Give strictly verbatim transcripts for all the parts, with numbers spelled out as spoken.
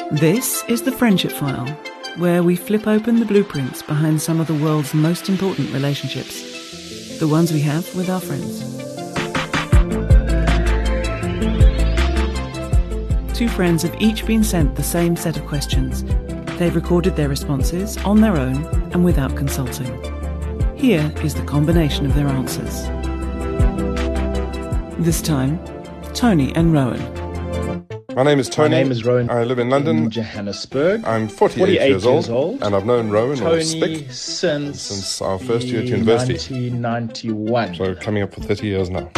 This is the Friendship File, where we flip open the blueprints behind some of the world's most important relationships, the ones we have with our friends. Two friends have each been sent the same set of questions. They've recorded their responses on their own and without consulting. Here is the combination of their answers. This time, Tony and Rowan. My name is Tony. My name is Rowan. I live in London. In Johannesburg. I'm forty-eight, forty-eight years, old, years old. And I've known Rowan Tony or Spick since, since our first year at university. nineteen ninety-one. So coming up for thirty years now.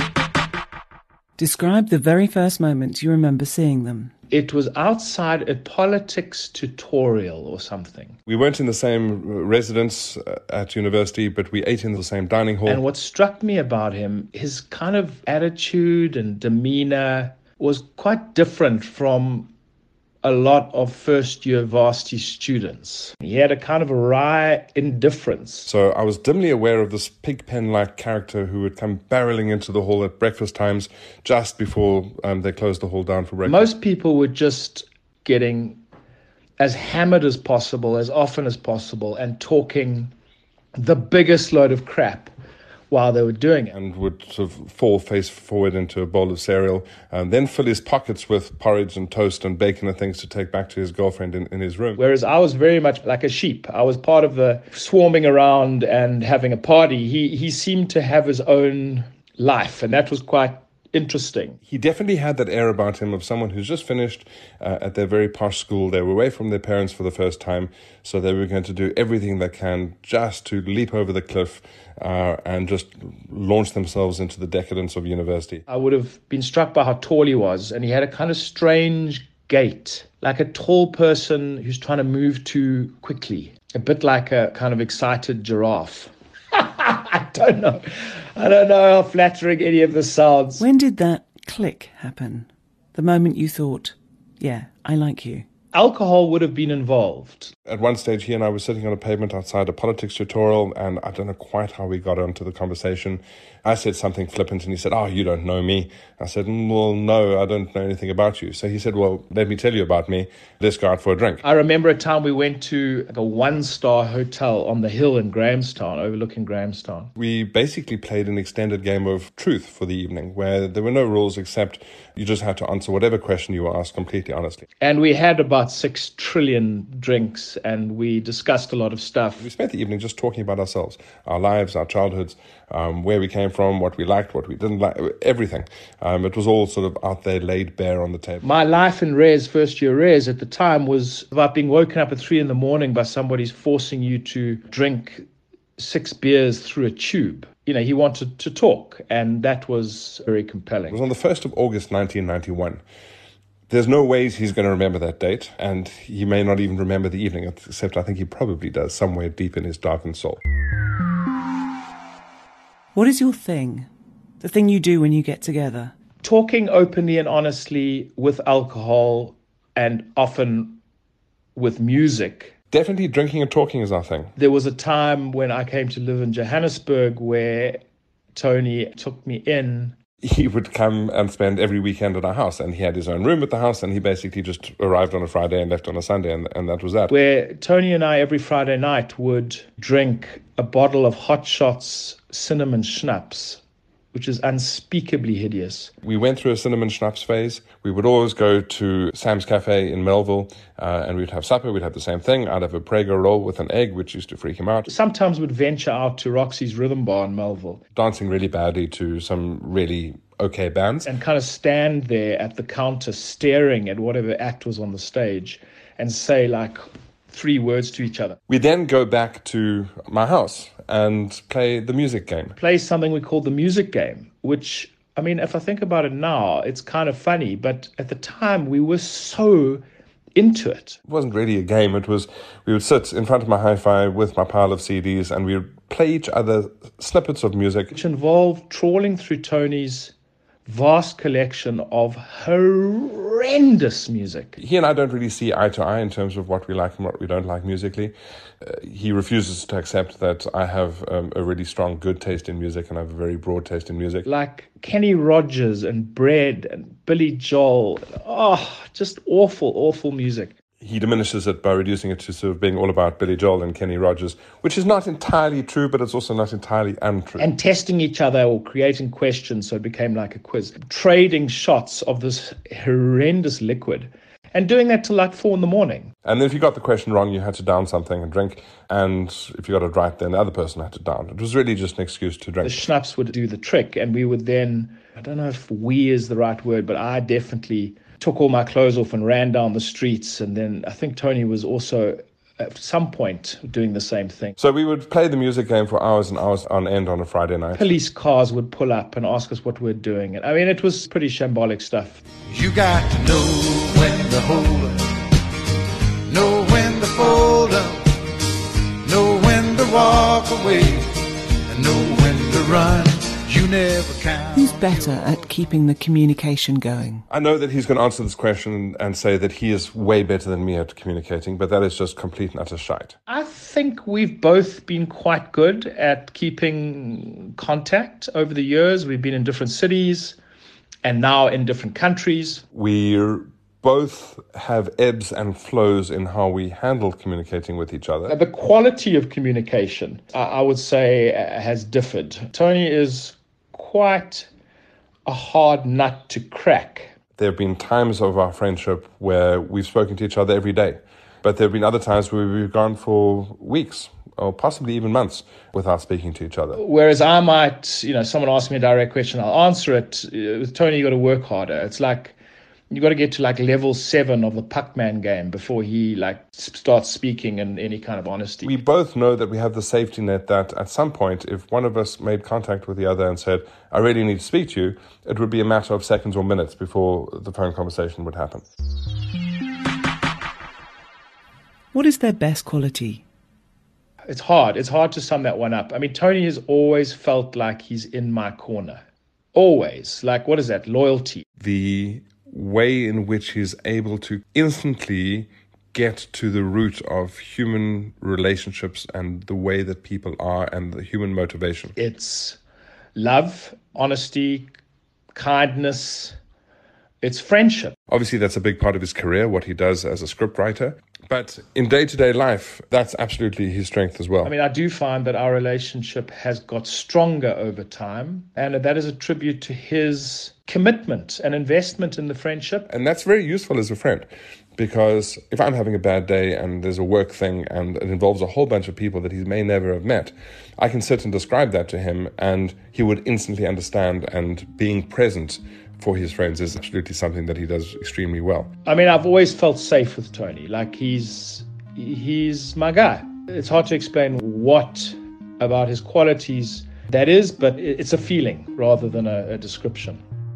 Describe the very first moment you remember seeing them. It was outside a politics tutorial or something. We weren't in the same residence at university, but we ate in the same dining hall. And what struck me about him, his kind of attitude and demeanor was quite different from a lot of first-year varsity students. He had a kind of a wry indifference. So I was dimly aware of this pigpen-like character who would come barreling into the hall at breakfast times just before um, they closed the hall down for breakfast. Most people were just getting as hammered as possible, as often as possible, and talking the biggest load of crap while they were doing it. And would sort of fall face forward into a bowl of cereal, and then fill his pockets with porridge and toast and bacon and things to take back to his girlfriend in, in his room. Whereas I was very much like a sheep. I was part of the swarming around and having a party. He he seemed to have his own life, and that was quite interesting. He definitely had that air about him of someone who's just finished uh, at their very posh school. They were away from their parents for the first time, so they were going to do everything they can just to leap over the cliff uh, and just launch themselves into the decadence of university. I would have been struck by how tall he was, and he had a kind of strange gait, like a tall person who's trying to move too quickly, a bit like a kind of excited giraffe. I don't know. I don't know how flattering any of this sounds. When did that click happen? The moment you thought, yeah, I like you. Alcohol would have been involved. At one stage, he and I were sitting on a pavement outside a politics tutorial, and I don't know quite how we got onto the conversation. I said something flippant, and he said, "Oh, you don't know me." I said, "Well, no, I don't know anything about you." So he said, "Well, let me tell you about me. Let's go out for a drink." I remember a time we went to like a one-star hotel on the hill in Grahamstown, overlooking Grahamstown. We basically played an extended game of truth for the evening, where there were no rules except you just had to answer whatever question you were asked completely honestly. And we had about six trillion drinks, and we discussed a lot of stuff. We spent the evening just talking about ourselves, our lives, our childhoods, um, where we came from, what we liked, what we didn't like, everything. Um, it was all sort of out there, laid bare on the table. My life in Res, first year Res at the time, was about being woken up at three in the morning by somebody forcing you to drink six beers through a tube. You know, he wanted to talk, and that was very compelling. It was on the first of August nineteen ninety-one. There's no ways he's going to remember that date, and he may not even remember the evening, except I think he probably does somewhere deep in his darkened soul. What is your thing? The thing you do when you get together? Talking openly and honestly with alcohol, and often with music. Definitely drinking and talking is our thing. There was a time when I came to live in Johannesburg where Tony took me in. He would come and spend every weekend at our house, and he had his own room at the house, and he basically just arrived on a Friday and left on a Sunday, and, and that was that. Where Tony and I every Friday night would drink a bottle of Hot Shots cinnamon schnapps, which is unspeakably hideous. We went through a cinnamon schnapps phase. We would always go to Sam's Cafe in Melville, uh, and we'd have supper. We'd have the same thing. I'd have a Prego roll with an egg, which used to freak him out. Sometimes we'd venture out to Roxy's Rhythm Bar in Melville. Dancing really badly to some really okay bands. And kind of stand there at the counter staring at whatever act was on the stage and say like three words to each other. We then go back to my house and play the music game. Play something we call the music game, which, I mean, if I think about it now, it's kind of funny, but at the time we were so into it. It wasn't really a game. It was, we would sit in front of my hi-fi with my pile of C Ds, and we would play each other snippets of music. Which involved trawling through Tony's vast collection of horrendous music. He and I don't really see eye to eye in terms of what we like and what we don't like musically. Uh, he refuses to accept that I have um, a really strong, good taste in music, and I have a very broad taste in music. Like Kenny Rogers and Bread and Billy Joel. Oh, just awful, awful music. he diminishes it by reducing it to sort of being all about Billy Joel and Kenny Rogers, which is not entirely true, but it's also not entirely untrue. And testing each other or creating questions, so it became like a quiz. Trading shots of this horrendous liquid and doing that till like four in the morning. And then if you got the question wrong, you had to down something and drink. And if you got it right, then the other person had to down. It was really just an excuse to drink. The schnapps would do the trick, and we would then, I don't know if we is the right word, but I definitely took all my clothes off and ran down the streets. And then I think Tony was also at some point doing the same thing. So we would play the music game for hours and hours on end on a Friday night. Police cars would pull up and ask us what we're doing. And I mean, it was pretty shambolic stuff. You got to know when to hold up, know when to fold up, know when to walk away, and know when to run. You never count. Who's better at keeping the communication going? I know that he's going to answer this question and say that he is way better than me at communicating, but that is just complete and utter shite. I think we've both been quite good at keeping contact over the years. We've been in different cities and now in different countries. We both have ebbs and flows in how we handle communicating with each other. The quality of communication, I would say, has differed. Tony is quite a hard nut to crack. There have been times of our friendship where we've spoken to each other every day, but there have been other times where we've gone for weeks or possibly even months without speaking to each other. Whereas I might, you know, someone asks me a direct question, I'll answer it. With Tony, you got to work harder. It's like you got to get to like level seven of the Puckman game before he like starts speaking in any kind of honesty. We both know that we have the safety net that at some point, if one of us made contact with the other and said, I really need to speak to you, it would be a matter of seconds or minutes before the phone conversation would happen. What is their best quality? It's hard. It's hard to sum that one up. I mean, Tony has always felt like he's in my corner. Always. Like, what is that? Loyalty. The way in which he's able to instantly get to the root of human relationships and the way that people are and the human motivation. It's love, honesty, kindness. It's friendship. Obviously, that's a big part of his career, what he does as a scriptwriter. But in day-to-day life, that's absolutely his strength as well. I mean, I do find that our relationship has got stronger over time, and that is a tribute to his commitment and investment in the friendship. And that's very useful as a friend, because if I'm having a bad day and there's a work thing and it involves a whole bunch of people that he may never have met, I can sit and describe that to him and he would instantly understand, and being present for his friends is absolutely something that he does extremely well. I mean, I've always felt safe with Tony. Like, he's he's my guy. It's hard to explain what about his qualities that is, but it's a feeling rather than a, a description.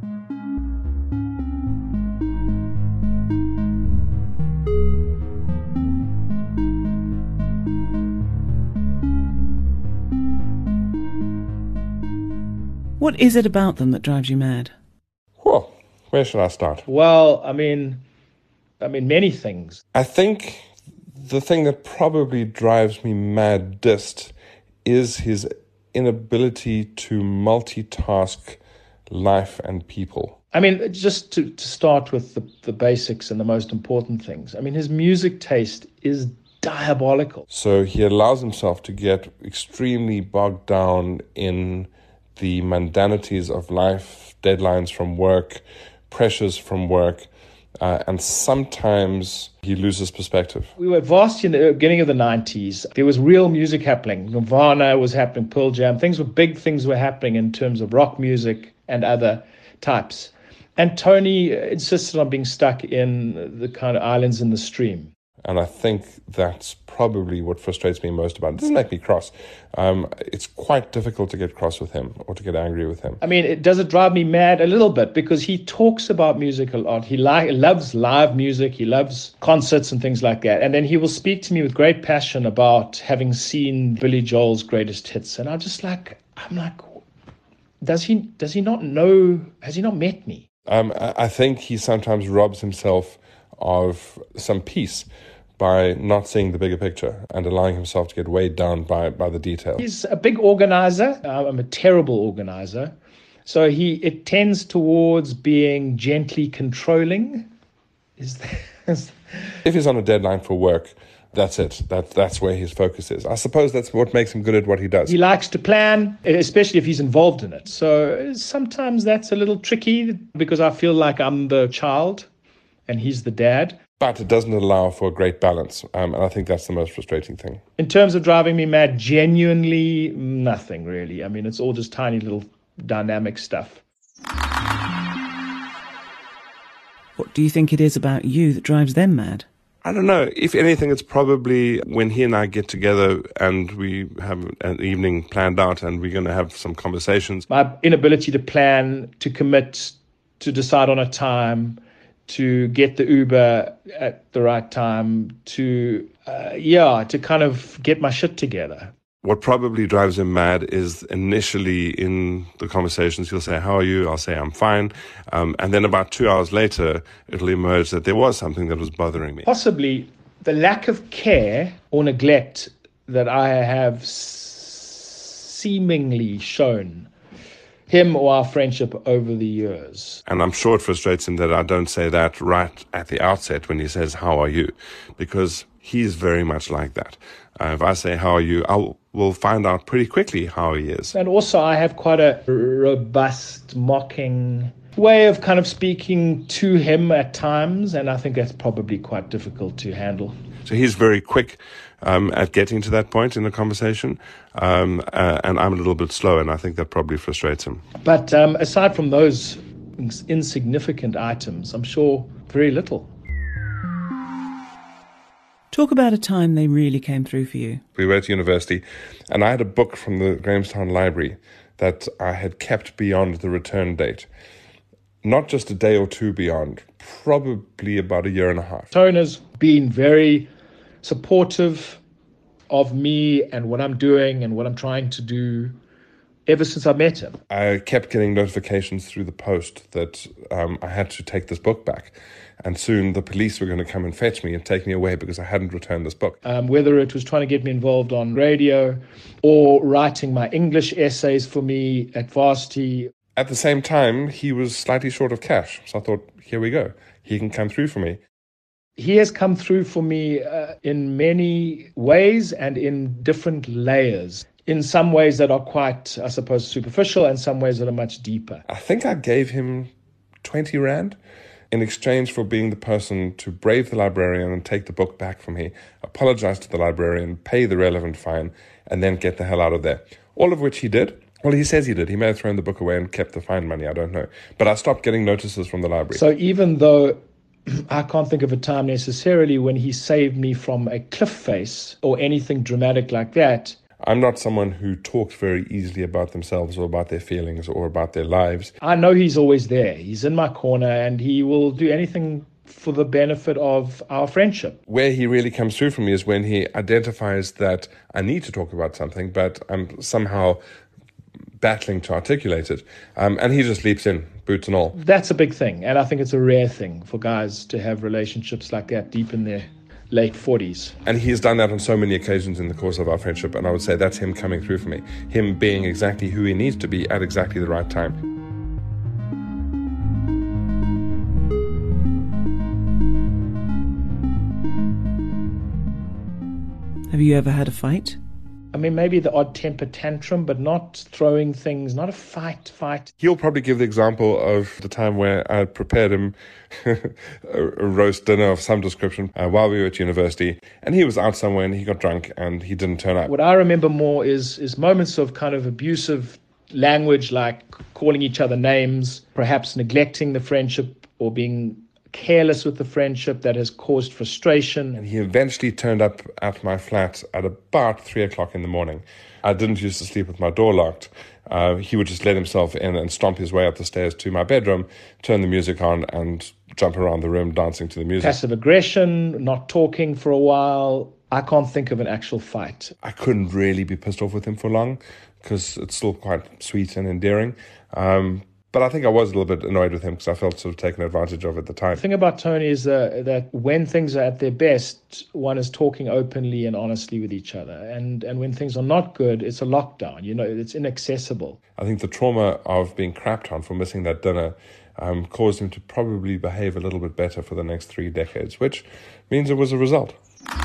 What is it about them that drives you mad? Well, where should I start? Well, I mean, I mean, many things. I think the thing that probably drives me maddest is his inability to multitask life and people. I mean, just to, to start with the, the basics and the most important things. I mean, his music taste is diabolical. So he allows himself to get extremely bogged down in the mundanities of life, deadlines from work, pressures from work, uh, and sometimes he loses perspective. We were vast in the beginning of the nineties. There was real music happening. Nirvana was happening, Pearl Jam. Things were big things were happening in terms of rock music and other types. And Tony insisted on being stuck in the kind of islands in the stream. And I think that's probably what frustrates me most about it. It doesn't make me cross. Um, it's quite difficult to get cross with him or to get angry with him. I mean, it does it drive me mad a little bit, because he talks about music a lot. He li- loves live music. He loves concerts and things like that. And then he will speak to me with great passion about having seen Billy Joel's greatest hits. And I'm just like, I'm like, does he, does he not know, has he not met me? Um, I think he sometimes robs himself of some peace by not seeing the bigger picture and allowing himself to get weighed down by, by the detail. He's a big organizer. I'm a terrible organizer. So he it tends towards being gently controlling Is that, if he's on a deadline for work, that's it. That, that's where his focus is. I suppose that's what makes him good at what he does. He likes to plan, especially if he's involved in it. So sometimes that's a little tricky because I feel like I'm the child and he's the dad. But it doesn't allow for a great balance. Um, and I think that's the most frustrating thing. In terms of driving me mad, genuinely nothing really. I mean, it's all just tiny little dynamic stuff. What do you think it is about you that drives them mad? I don't know. If anything, it's probably when he and I get together and we have an evening planned out and we're going to have some conversations. My inability to plan, to commit, to decide on a time, to get the Uber at the right time, to, uh, yeah, to kind of get my shit together. What probably drives him mad is initially in the conversations, he'll say, how are you? I'll say, I'm fine. Um, and then about two hours later, it'll emerge that there was something that was bothering me. Possibly the lack of care or neglect that I have s- seemingly shown him or our friendship over the years. And I'm sure it frustrates him that I don't say that right at the outset when he says, how are you? Because he's very much like that. Uh, if I say, how are you? I'll we'll find out pretty quickly how he is. And also I have quite a robust, mocking way of kind of speaking to him at times, and I think that's probably quite difficult to handle. So he's very quick um, at getting to that point in the conversation, um, uh, and I'm a little bit slow, and I think that probably frustrates him. But um, aside from those ins- insignificant items, I'm sure very little. Talk about a time they really came through for you. We were at university, and I had a book from the Grahamstown Library that I had kept beyond the return date. Not just a day or two beyond, probably about a year and a half. Tone has been very supportive of me and what I'm doing and what I'm trying to do ever since I met him. I kept getting notifications through the post that um, I had to take this book back. And soon the police were going to come and fetch me and take me away because I hadn't returned this book. Um, whether it was trying to get me involved on radio or writing my English essays for me at varsity. At the same time, he was slightly short of cash. So I thought, here we go. He can come through for me. He has come through for me uh, in many ways and in different layers. In some ways that are quite, I suppose, superficial, and some ways that are much deeper. I think I gave him twenty rand in exchange for being the person to brave the librarian and take the book back from me, apologize to the librarian, pay the relevant fine, and then get the hell out of there. All of which he did. Well, he says he did. He may have thrown the book away and kept the fine money. I don't know. But I stopped getting notices from the library. So even though I can't think of a time necessarily when he saved me from a cliff face or anything dramatic like that, I'm not someone who talks very easily about themselves or about their feelings or about their lives. I know he's always there. He's in my corner and he will do anything for the benefit of our friendship. Where he really comes through for me is when he identifies that I need to talk about something, but I'm somehow battling to articulate it. Um, and he just leaps in, boots and all. That's a big thing. And I think it's a rare thing for guys to have relationships like that deep in their late forties. And he's done that on so many occasions in the course of our friendship, and I would say that's him coming through for me. Him being exactly who he needs to be at exactly the right time. Have you ever had a fight? I mean, maybe the odd temper tantrum, but not throwing things, not a fight, fight. He'll probably give the example of the time where I prepared him a, a roast dinner of some description uh, while we were at university, and he was out somewhere and he got drunk and he didn't turn up. What I remember more is is moments of kind of abusive language, like calling each other names, perhaps neglecting the friendship or being careless with the friendship that has caused frustration. And he eventually turned up at my flat at about three o'clock in the morning. I didn't used to sleep with my door locked. Uh, he would just let himself in and stomp his way up the stairs to my bedroom, turn the music on and jump around the room dancing to the music. Passive aggression, not talking for a while. I can't think of an actual fight. I couldn't really be pissed off with him for long because it's still quite sweet and endearing. Um, But I think I was a little bit annoyed with him because I felt sort of taken advantage of at the time. The thing about Tony is uh, that when things are at their best, one is talking openly and honestly with each other. And and when things are not good, it's a lockdown. You know, it's inaccessible. I think the trauma of being crapped on for missing that dinner um, caused him to probably behave a little bit better for the next three decades, which means it was a result.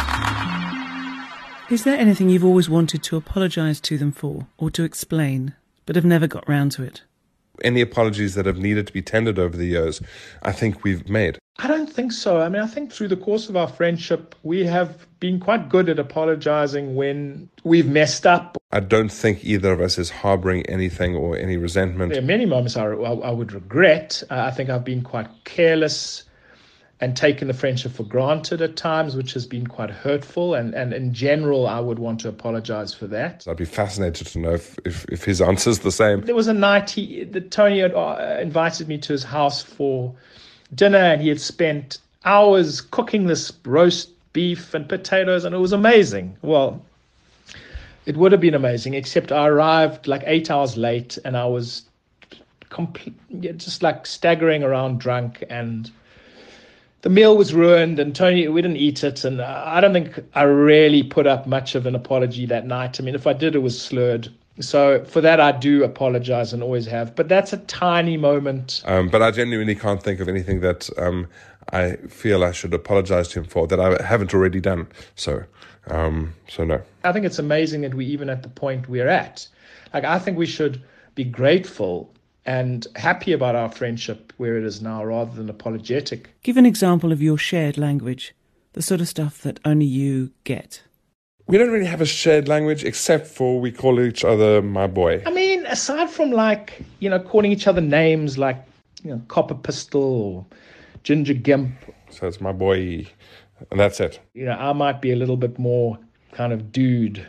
Is there anything you've always wanted to apologise to them for, or to explain, but have never got round to it? Any apologies that have needed to be tendered over the years, I think we've made. I don't think so. I mean, I think through the course of our friendship, we have been quite good at apologizing when we've messed up. I don't think either of us is harboring anything or any resentment. There are many moments I, I, I would regret. Uh, I think I've been quite careless and taken the friendship for granted at times, which has been quite hurtful. And, and in general, I would want to apologize for that. I'd be fascinated to know if, if, if his answer's the same. There was a night he, that Tony had uh, invited me to his house for dinner, and he had spent hours cooking this roast beef and potatoes, and it was amazing. Well, it would have been amazing, except I arrived like eight hours late, and I was complete, just like staggering around drunk, and the meal was ruined, and Tony, we didn't eat it, and I don't think I really put up much of an apology that night. I mean, if I did, it was slurred. So for that, I do apologize and always have. But that's a tiny moment. Um, but I genuinely can't think of anything that um, I feel I should apologize to him for that I haven't already done. So, um, so no. I think it's amazing that we're even at the point we're at. Like, I think we should be grateful and happy about our friendship where it is now, rather than apologetic. Give an example of your shared language, the sort of stuff that only you get. We don't really have a shared language, except for we call each other my boy. I mean, aside from like, you know, calling each other names like, you know, Copper Pistol or Ginger Gimp. So it's my boy, and that's it. You know, I might be a little bit more kind of dude.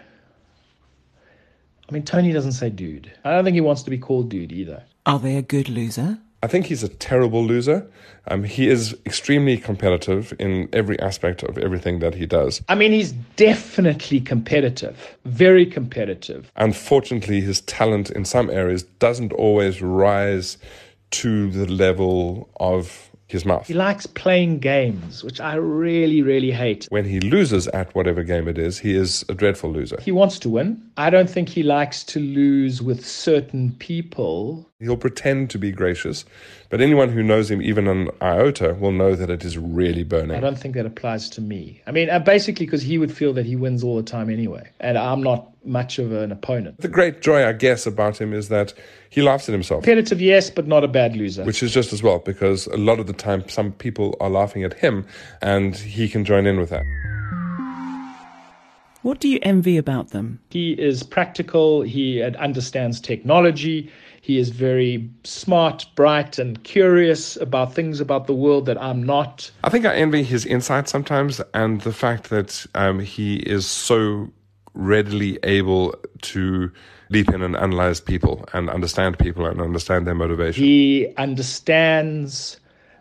I mean, Tony doesn't say dude. I don't think he wants to be called dude either. Are they a good loser? I think he's a terrible loser. Um, he is extremely competitive in every aspect of everything that he does. I mean, he's definitely competitive, very competitive. Unfortunately, his talent in some areas doesn't always rise to the level of his mouth. He likes playing games, which I really, really hate. When he loses at whatever game it is, he is a dreadful loser. He wants to win. I don't think he likes to lose with certain people. He'll pretend to be gracious, but anyone who knows him, even an iota, will know that it is really burning. I don't think that applies to me. I mean, basically because he would feel that he wins all the time anyway, and I'm not much of an opponent. The great joy, I guess, about him is that he laughs at himself. Competitive, yes, but not a bad loser. Which is just as well, because a lot of the time some people are laughing at him, and he can join in with that. What do you envy about them? He is practical, he understands technology, he is very smart, bright, and curious about things about the world that I'm not. I think I envy his insight sometimes, and the fact that um, he is so readily able to leap in and analyze people and understand people and understand their motivation. He understands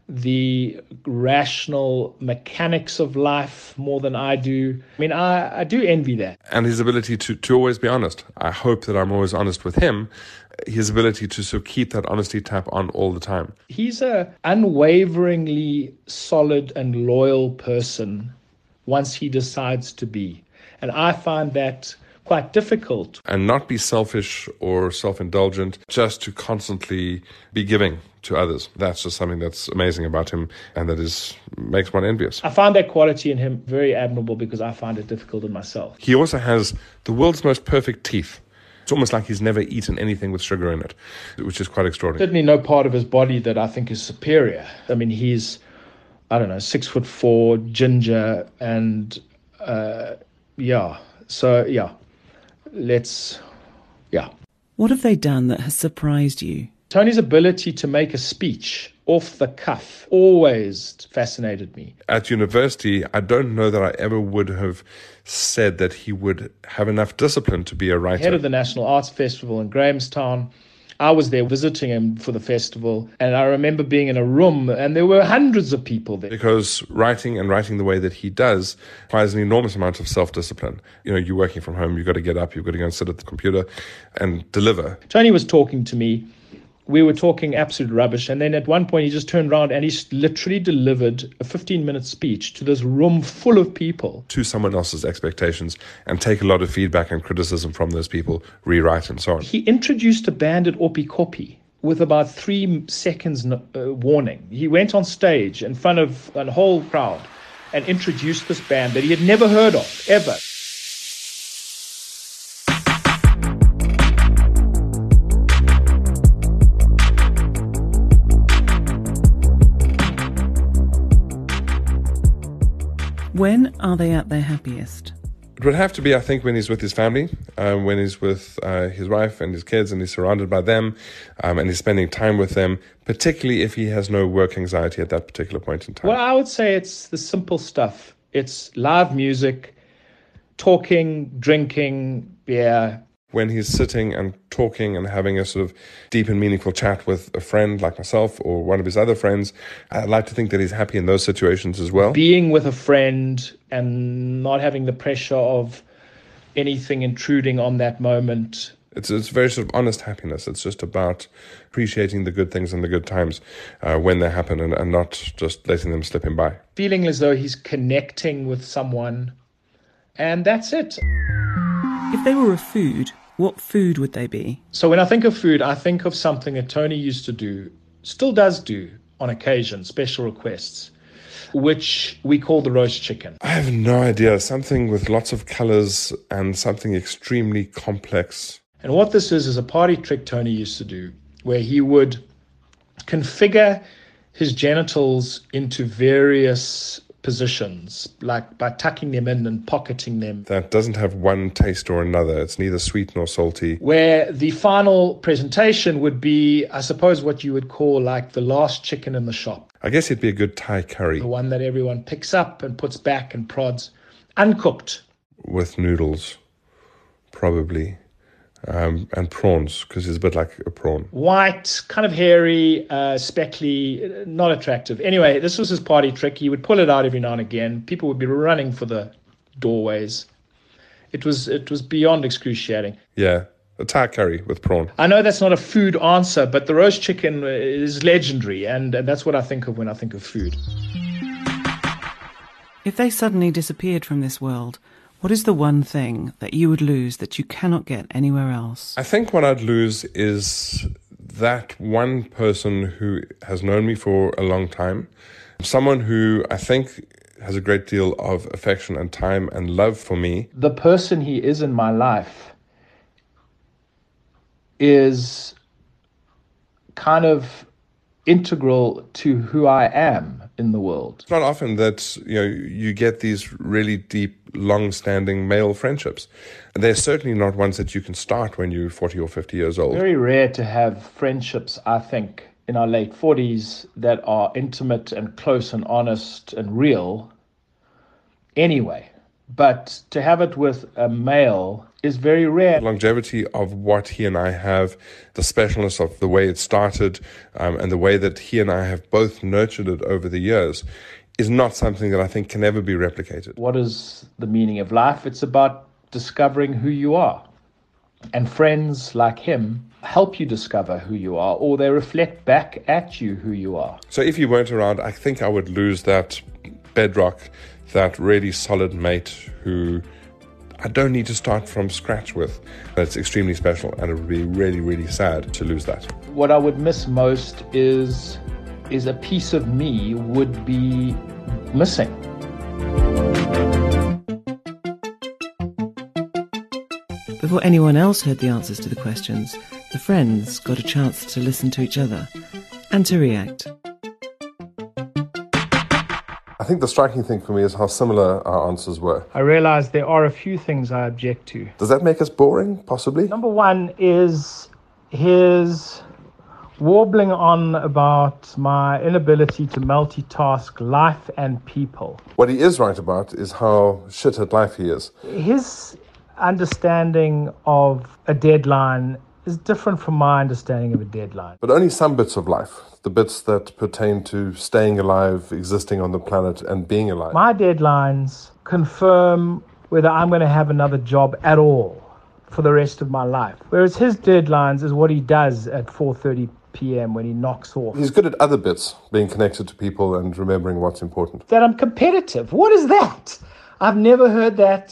the rational mechanics of life more than I do. I mean, I, I do envy that. And his ability to, to always be honest. I hope that I'm always honest with him. His ability to sort of keep that honesty tap on all the time. He's a unwaveringly solid and loyal person once he decides to be. And I find that quite difficult. And not be selfish or self-indulgent, just to constantly be giving to others. That's just something that's amazing about him, and that is makes one envious. I find that quality in him very admirable because I find it difficult in myself. He also has the world's most perfect teeth. It's almost like he's never eaten anything with sugar in it, which is quite extraordinary. Certainly no part of his body that I think is superior. I mean, he's, I don't know, six foot four, ginger, and uh, yeah. So, yeah. Let's, yeah. What have they done that has surprised you? Tony's ability to make a speech off the cuff always fascinated me. At university, I don't know that I ever would have said that he would have enough discipline to be a writer. Head of the National Arts Festival in Grahamstown. I was there visiting him for the festival, and I remember being in a room, and there were hundreds of people there. Because writing and writing the way that he does requires an enormous amount of self-discipline. You know, you're working from home, you've got to get up, you've got to go and sit at the computer and deliver. Tony was talking to me. We were talking absolute rubbish, and then at one point he just turned around and he literally delivered a fifteen-minute speech to this room full of people. To someone else's expectations, and take a lot of feedback and criticism from those people, rewrite and so on. He introduced a band at Oppikoppi with about three seconds uh, warning. He went on stage in front of a whole crowd and introduced this band that he had never heard of, ever. When are they at their happiest? It would have to be, I think, when he's with his family, um, when he's with uh, his wife and his kids and he's surrounded by them um, and he's spending time with them, particularly if he has no work anxiety at that particular point in time. Well, I would say it's the simple stuff. It's live music, talking, drinking, beer. When he's sitting and talking and having a sort of deep and meaningful chat with a friend like myself or one of his other friends, I'd like to think that he's happy in those situations as well. Being with a friend and not having the pressure of anything intruding on that moment. It's it's very sort of honest happiness. It's just about appreciating the good things and the good times uh, when they happen and, and not just letting them slip him by. Feeling as though he's connecting with someone, and that's it. If they were a food, what food would they be? So when I think of food, I think of something that Tony used to do, still does do on occasion, special requests, which we call the roast chicken. I have no idea. Something with lots of colors and something extremely complex. And what this is, is a party trick Tony used to do, where he would configure his genitals into various positions, like by tucking them in and pocketing them. That doesn't have one taste or another. It's neither sweet nor salty. Where the final presentation would be, I suppose, what you would call like the last chicken in the shop. I guess it'd be a good Thai curry. The one that everyone picks up and puts back and prods. Uncooked. With noodles, probably. Um, and prawns, because it's a bit like a prawn. White, kind of hairy, uh, speckly, not attractive. Anyway, this was his party trick. He would pull it out every now and again. People would be running for the doorways. It was it was beyond excruciating. Yeah, a Thai curry with prawn. I know that's not a food answer, but the roast chicken is legendary, and, and that's what I think of when I think of food. If they suddenly disappeared from this world, what is the one thing that you would lose that you cannot get anywhere else? I think what I'd lose is that one person who has known me for a long time, someone who I think has a great deal of affection and time and love for me. The person he is in my life is kind of integral to who I am in the world. It's not often that, you know, you get these really deep, long-standing male friendships. And they're certainly not ones that you can start when you're forty or fifty years old. Very rare to have friendships, I think, in our late forties that are intimate and close and honest and real anyway. But to have it with a male is very rare. The longevity of what he and I have, the specialness of the way it started, um, and the way that he and I have both nurtured it over the years is not something that I think can ever be replicated. What is the meaning of life? It's about discovering who you are. And friends like him help you discover who you are, or they reflect back at you who you are. So if you weren't around, I think I would lose that bedrock, that really solid mate who I don't need to start from scratch with. That's extremely special, and it would be really, really sad to lose that. What I would miss most is, is a piece of me would be missing. Before anyone else heard the answers to the questions, the friends got a chance to listen to each other and to react. I think the striking thing for me is how similar our answers were. I realize there are a few things I object to. Does that make us boring, possibly? Number one is his warbling on about my inability to multitask life and people. What he is right about is how shit at life he is. His understanding of a deadline is different from my understanding of a deadline. But only some bits of life, the bits that pertain to staying alive, existing on the planet, and being alive. My deadlines confirm whether I'm going to have another job at all for the rest of my life. Whereas his deadlines is what he does at four thirty p.m. when he knocks off. He's good at other bits, being connected to people and remembering what's important. That I'm competitive. What is that? I've never heard that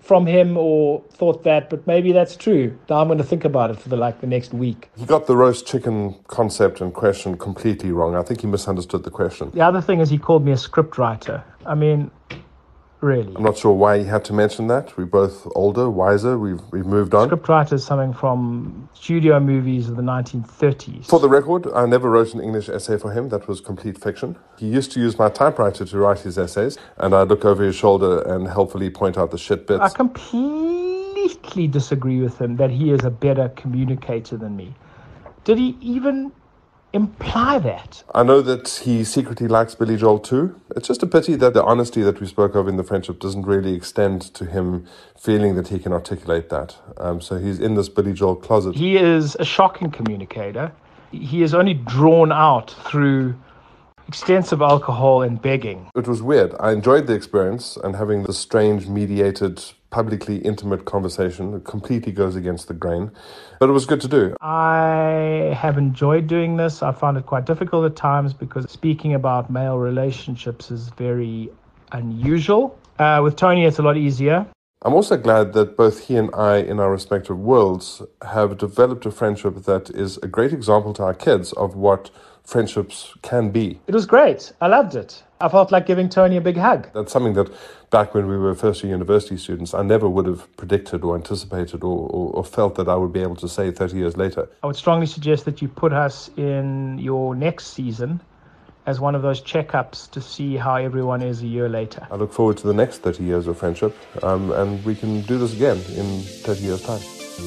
from him or thought that, but maybe that's true. Now I'm going to think about it for the like the next week. He got the roast chicken concept and question completely wrong. I think he misunderstood the question. The other thing is he called me a script writer. I mean, really. I'm not sure why he had to mention that. We're both older, wiser. We've we've moved on. Script writer is something from studio movies of the nineteen thirties. For the record, I never wrote an English essay for him. That was complete fiction. He used to use my typewriter to write his essays, and I'd look over his shoulder and helpfully point out the shit bits. I completely disagree with him that he is a better communicator than me. Did he even imply that? I know that he secretly likes Billy Joel too. It's just a pity that the honesty that we spoke of in the friendship doesn't really extend to him feeling that he can articulate that. Um, so he's in this Billy Joel closet. He is a shocking communicator. He is only drawn out through extensive alcohol and begging. It was weird. I enjoyed the experience, and having this strange, mediated, publicly intimate conversation. It completely goes against the grain, but it was good to do. I have enjoyed doing this. I found it quite difficult at times because speaking about male relationships is very unusual. Uh, with Tony, it's a lot easier. I'm also glad that both he and I, in our respective worlds, have developed a friendship that is a great example to our kids of what friendships can be. It was great. I loved it. I felt like giving Tony a big hug. That's something that back when we were first year university students, I never would have predicted or anticipated or, or, or felt that I would be able to say thirty years later. I would strongly suggest that you put us in your next season as one of those checkups to see how everyone is a year later. I look forward to the next thirty years of friendship, um, and we can do this again in thirty years' time.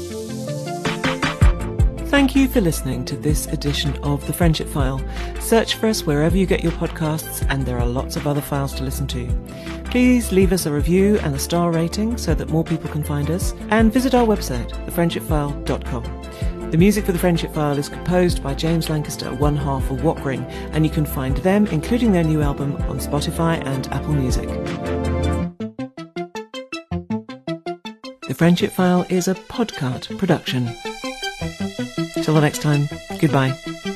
Thank you for listening to this edition of The Friendship File. Search for us wherever you get your podcasts, and there are lots of other files to listen to. Please leave us a review and a star rating so that more people can find us, and visit our website, the friendship file dot com. The music for The Friendship File is composed by James Lancaster, one half of Walkring, and you can find them, including their new album, on Spotify and Apple Music. The Friendship File is a Podcart production. Till the next time, goodbye.